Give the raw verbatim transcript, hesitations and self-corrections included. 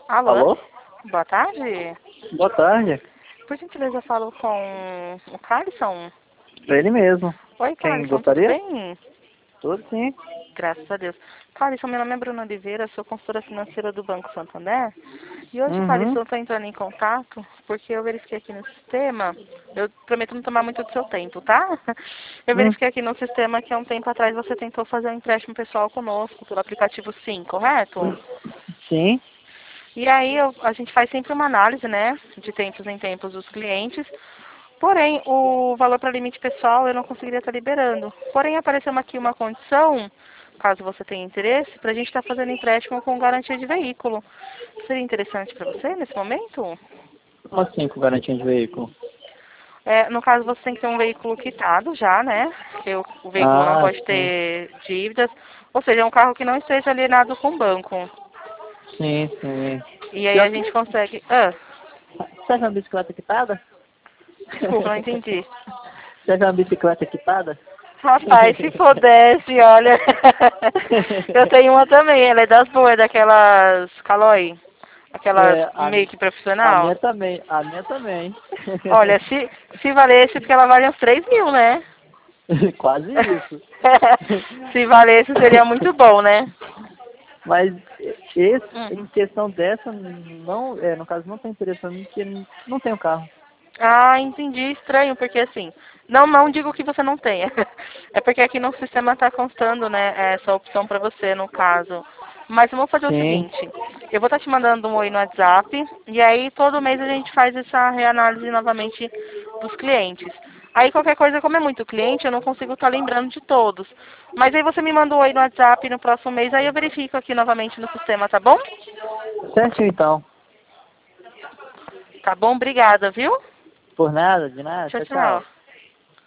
Alô? Alô? Boa tarde. Boa tarde. Por gentileza, eu falo com o Carlson. Ele mesmo. Oi, Quem Carlson, tudo gostaria? bem? Tudo sim. Graças a Deus. Carlson, meu nome é Bruna Oliveira, sou consultora financeira do Banco Santander. E hoje, Uhum. Carlson, eu estou entrando em contato porque eu verifiquei aqui no sistema, eu prometo não tomar muito do seu tempo, tá? Eu Hum, verifiquei aqui no sistema que há um tempo atrás você tentou fazer um empréstimo pessoal conosco pelo aplicativo Sim, correto? sim. E aí eu- a gente faz sempre uma análise, né, de tempos em tempos dos clientes. Porém, o valor para limite pessoal eu não conseguiria estar liberando. Porém, apareceu aqui uma condição, caso você tenha interesse, para a gente estar fazendo empréstimo com garantia de veículo. Seria interessante para você nesse momento? Como assim com garantia de veículo? É, no caso, você tem que ter um veículo quitado já, né? Porque o, o veículo não Ah, pode sim. ter dívidas. Ou seja, é um carro que não esteja alienado com o banco. Sim, sim. E aí Pior a que gente consegue... Ah, serve uma bicicleta equipada? desculpa, não entendi. Serve uma bicicleta equipada? Rapaz, se pudesse, olha. Eu tenho uma também, ela é das boas, daquelas Caloi. Aquelas É, a, meio que a profissional. minha também, a minha também. Olha, se, se valesse, porque ela vale uns três mil, né? Quase isso. Se valesse, seria muito bom, né? Mas esse, em Hum. questão dessa, não, é, no caso não tem interesse pra mim, porque não tenho carro. Ah, entendi. Estranho, porque assim, não, não digo que você não tenha. É porque aqui no sistema está constando, né, essa opção para você, no caso. Mas eu vou fazer o Sim. seguinte, eu vou estar te mandando um oi no WhatsApp, e aí todo mês a gente faz essa reanálise novamente dos clientes. Aí qualquer coisa, como é muito cliente, eu não consigo estar lembrando de todos. Mas aí você me manda um oi no WhatsApp no próximo mês, aí eu verifico aqui novamente no sistema, tá bom? Certinho então. Tá bom, obrigada, viu? Por nada, de nada. Tchau, Tchau, tchau. tchau.